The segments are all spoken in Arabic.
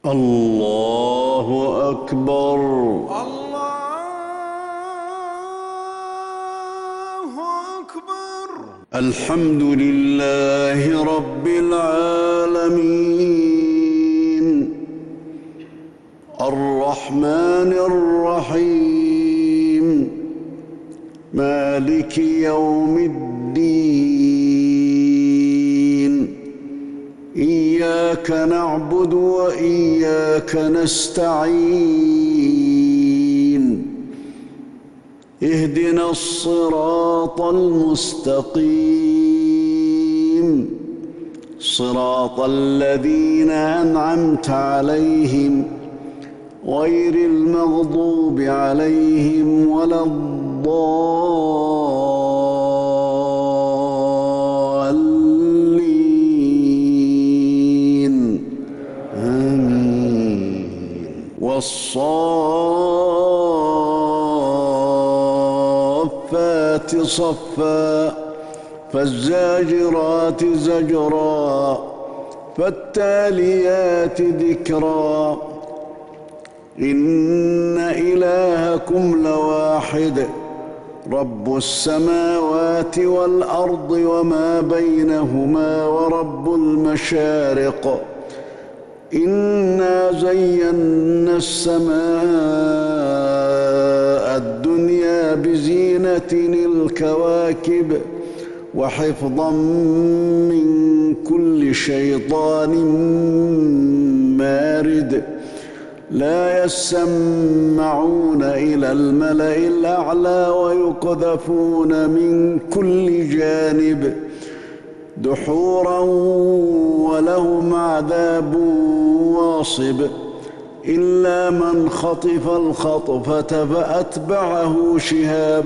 الله أكبر. الله أكبر. الحمد لله رب العالمين الرحمن الرحيم مالك يوم الدين إياك نعبد وإياك نستعين اهدنا الصراط المستقيم صراط الذين أنعمت عليهم غير المغضوب عليهم ولا الضالين آمين. والصافات صفا فالزاجرات زجرا فالتاليات ذكرا إن إلهكم لواحد رب السماوات والأرض وما بينهما ورب المشارق إنا زينا السماء الدنيا بزينة الكواكب وحفظا من كل شيطان مارد لا يسمعون إلى الملأ الأعلى ويقذفون من كل جانب دحورا ولهم عذاب واصب إلا من خطف الخطفة فأتبعه شهاب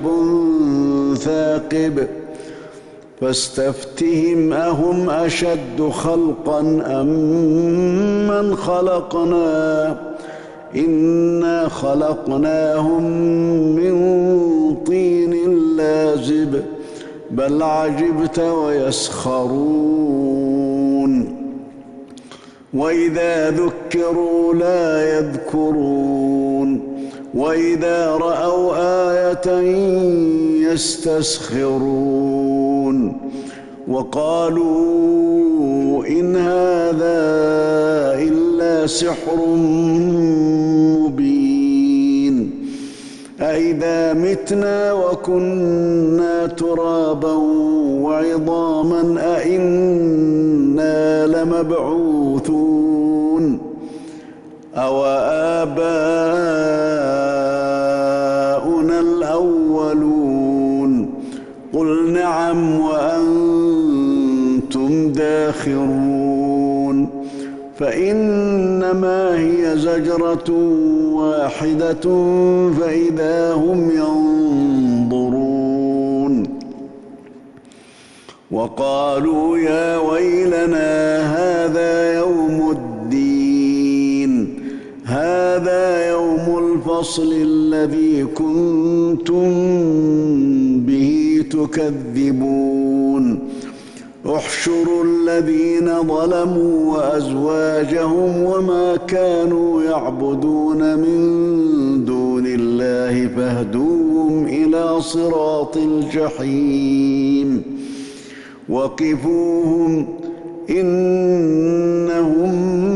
ثاقب فاستفتهم أهم أشد خلقا أم من خلقنا إنا خلقناهم من طين لازب بل عجبت ويسخرون وإذا ذكروا لا يذكرون وإذا رأوا آية يستسخرون وقالوا إن هذا إلا سحر مبين أإذا متنا وكنا ترابا وعظاما أإنا لمبعوثون أو آباؤنا الأولون قل نعم وأنتم داخرون فإنما هي زجرة واحدة فإذا هم ينظرون وقالوا يا ويلنا هذا يوم الدين هذا يوم الفصل الذي كنتم به تكذبون احشروا الذين ظلموا وأزواجهم وما كانوا يعبدون من دون الله فاهدوهم إلى صراط الجحيم وقفوهم إنهم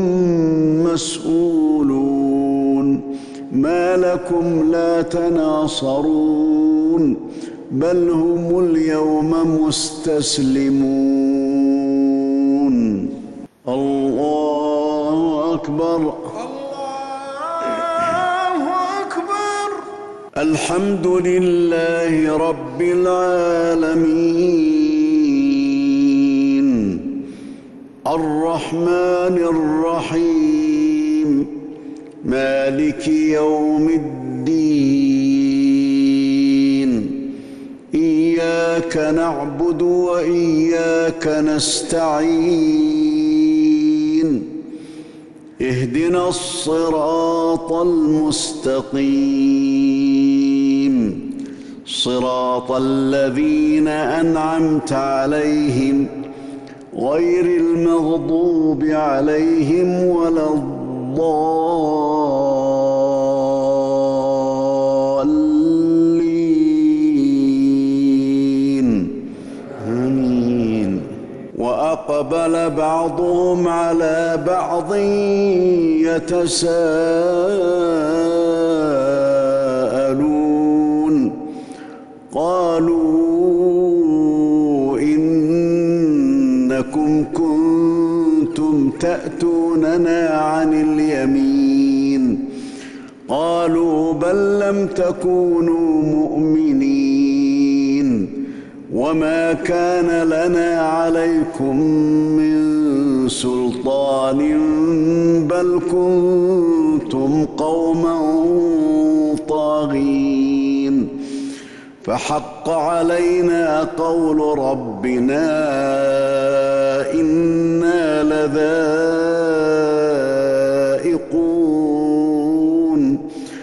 مسؤولون ما لكم لا تناصرون بل هم اليوم مستسلمون. الله أكبر. الله أكبر. الحمد لله رب العالمين الرحمن الرحيم مالك يوم الدين إياك نعبد وإياك نستعين اهدنا الصراط المستقيم صراط الذين أنعمت عليهم غير المغضوب عليهم ولا الضالين الضالين آمين. وأقبل بعضهم على بعض يتساءلون قالوا إنكم كنتم تأتوننا عن اليمين قالوا بل لم تكونوا مؤمنين وما كان لنا عليكم من سلطان بل كنتم قوما طاغين فحق علينا قول ربنا إنا لذائقون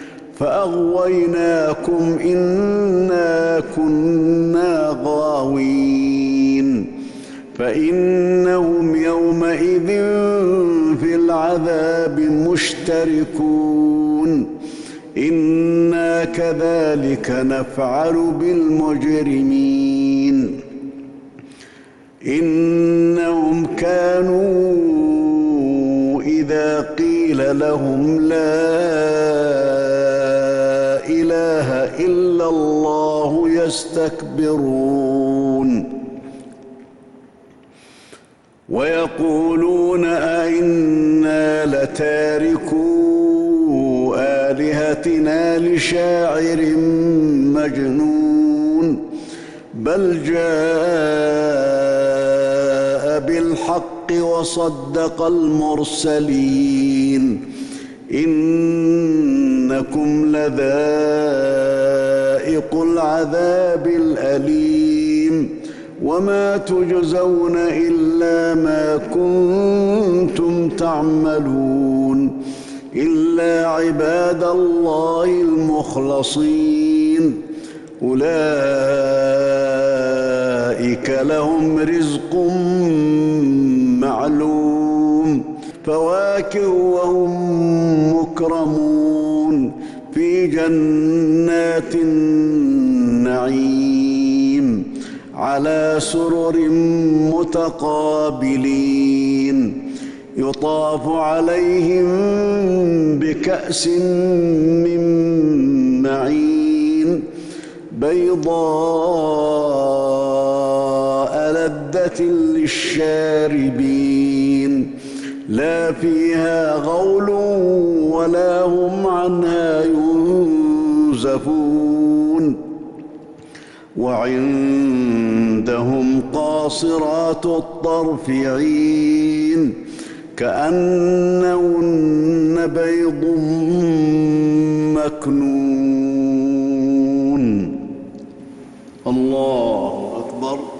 فأغويناكم إنا كنا غاوين فإنهم يومئذ في العذاب مشتركون إنا كذلك نفعل بالمجرمين إنهم كانوا إذا قيل لهم لا إله إلا الله يستكبرون ويقولون أئنا لتاركو آلهتنا لشاعر مجنون بل جاء بالحق وصدق المرسلين إنكم لذائق العذاب الأليم وما تجزون إلا ما كنتم تعملون إلا عباد الله المخلصين أولئك لهم رزق معلوم فواكه وهم مكرمون في جنات النعيم على سرر متقابلين يطاف عليهم بكأس من معين بيضاء لذة للشاربين لا فيها غول ولا هم عنها ينزفون وعندهم قاصرات الطرف عين كأنهن بيض مكنون الله أكبر.